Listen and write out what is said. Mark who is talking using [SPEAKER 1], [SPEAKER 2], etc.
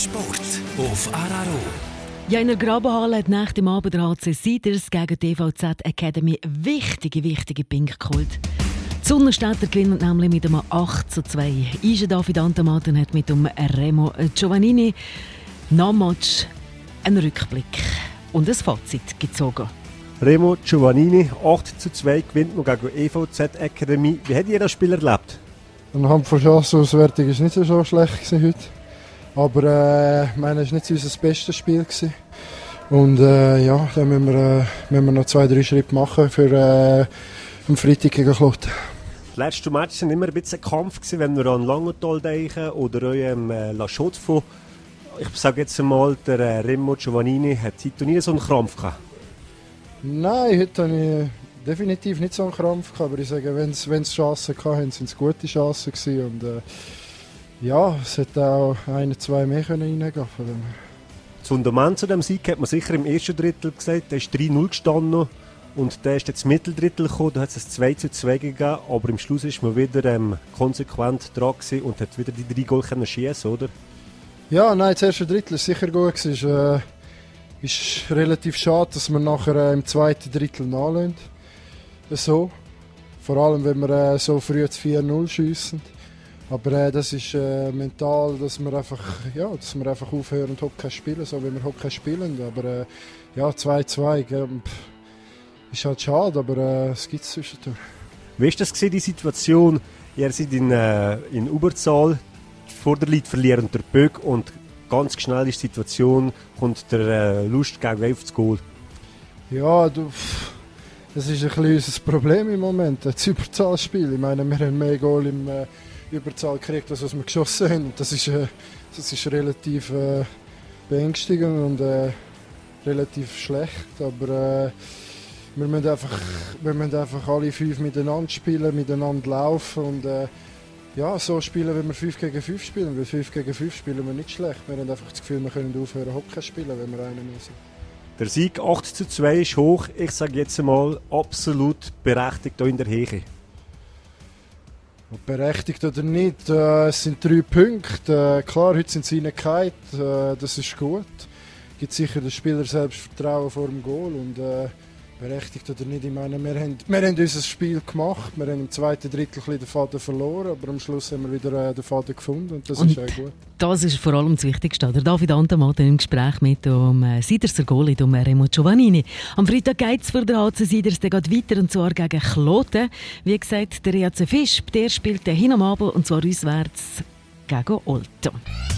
[SPEAKER 1] Sport auf Araro.
[SPEAKER 2] Ja, in der Grabenhalle hat nach dem Abend der HC Siders gegen die DVZ Academy wichtige Pink geholt. Die Sonnenstädter gewinnen nämlich mit einem 8:2. Ische David Antamaten hat mit dem Remo Giovannini nach dem Match einen Rückblick und ein Fazit gezogen.
[SPEAKER 3] Remo Giovannini, 8:2 gewinnt noch gegen EVZ Academy. Wie hat ihr das Spiel erlebt?
[SPEAKER 4] Anhand von Chancenauswertung war es nicht so schlecht heute. Aber ich meine, es war nicht unser bestes Spiel. Und ja, dann müssen wir noch 2-3 Schritte machen für am Freitag gegen Kloten.
[SPEAKER 3] Die letzten Matches waren immer ein bisschen ein Kampf, wenn wir an Langenthal denken oder eurem La Chaux-de-Fonds. Ich sage jetzt einmal, der Remo Giovannini hat heute nie so einen Krampf gehabt.
[SPEAKER 4] Nein, heute hatte ich definitiv nicht so einen Krampf gehabt, aber ich sage, wenn es Chancen hatten, waren es gute Chancen gewesen. Und ja, es hätte auch 1-2 mehr reingehen können.
[SPEAKER 3] Das Fundament zu diesem Sieg hat man sicher im ersten Drittel gesagt, der ist 3-0 gestanden und der ist jetzt Mitteldrittel gekommen, da hat es 2:2 gegeben, aber im Schluss ist man wieder konsequent dran und hat wieder die 3 Goal schiessen, oder? Ja,
[SPEAKER 4] nein, das erste Drittel war sicher gut. Es ist relativ schade, dass man nachher im zweiten Drittel nachlässt. So. Vor allem, wenn wir so früh das 4-0 schiessen. Aber das ist mental, dass wir einfach aufhören und Hockey spielen, so wie wir Hockey spielen. Aber ja, 2-2 ist halt schade, aber es gibt es zwischendurch.
[SPEAKER 3] Wie war das die Situation? Ihr seid in Überzahl, vor der Leute verlieren der Böck und ganz schnell ist die Situation, kommt der Lust gegen 11 zu Goal.
[SPEAKER 4] Ja, das ist ein bisschen unser Problem im Moment, das Überzahlspiel. Ich meine, wir haben mehr Goal im Überzahl gekriegt, als wir geschossen haben. Und das ist relativ beängstigend und relativ schlecht. Aber wir müssen einfach alle 5 miteinander spielen, miteinander laufen und ja, so spielen, wenn wir 5 gegen 5 spielen. Weil 5 gegen 5 spielen wir nicht schlecht. Wir haben einfach das Gefühl, wir können aufhören Hockey spielen, wenn wir einen müssen. Der
[SPEAKER 3] Sieg 8:2 ist hoch. Ich sage jetzt einmal absolut berechtigt hier in der Heche.
[SPEAKER 4] Berechtigt oder nicht, es sind 3 Punkte. Klar, heute sind sie reingehauen, das ist gut. Es gibt sicher den Spieler Selbstvertrauen vor dem Goal. Und berechtigt oder nicht, ich meine, wir haben unser Spiel gemacht. Wir haben im zweiten Drittel ein bisschen den Faden verloren, aber am Schluss haben wir wieder den Faden gefunden und das ist auch gut.
[SPEAKER 2] Das ist vor allem das Wichtigste. Der David Antamaten im Gespräch mit dem Siderser Goalie, dem Remo Giovannini. Am Freitag geht es für den HC Siders weiter, und zwar gegen Kloten. Wie gesagt, der EAC Fisch, der spielt hin am Abend, und zwar auswärts gegen Olten.